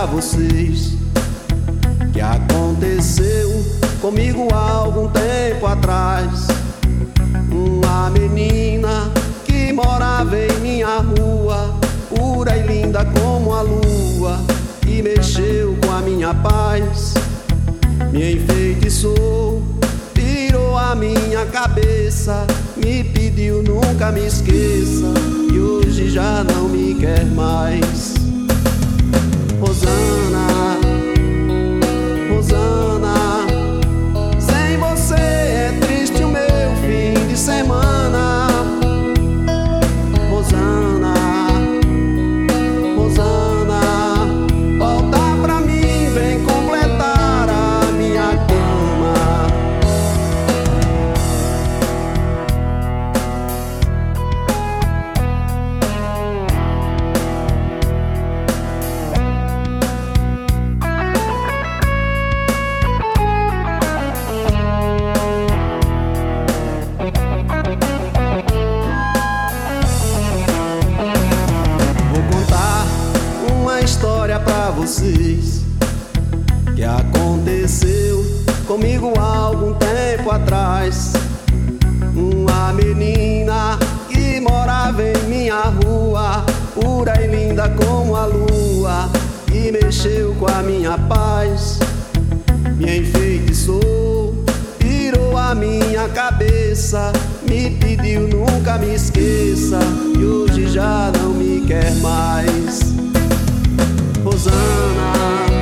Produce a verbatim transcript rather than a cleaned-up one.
pra vocês que aconteceu comigo há algum tempo atrás. Uma menina que morava em minha rua, pura e linda como a lua, e mexeu com a minha paz, me enfeitiçou, tirou a minha cabeça, me pediu nunca me esqueça, e hoje já não me quer mais. Rosana, Rosana, sem você é triste o meu fim de semana. Rosana, Rosana, volta pra mim, vem completar a minha cama. História pra vocês que aconteceu comigo há algum tempo atrás. Uma menina que morava em minha rua, pura e linda como a lua, e mexeu com a minha paz, me enfeitiçou, tirou a minha cabeça, me pediu nunca me esqueça, e hoje já não me quer mais. Rosana,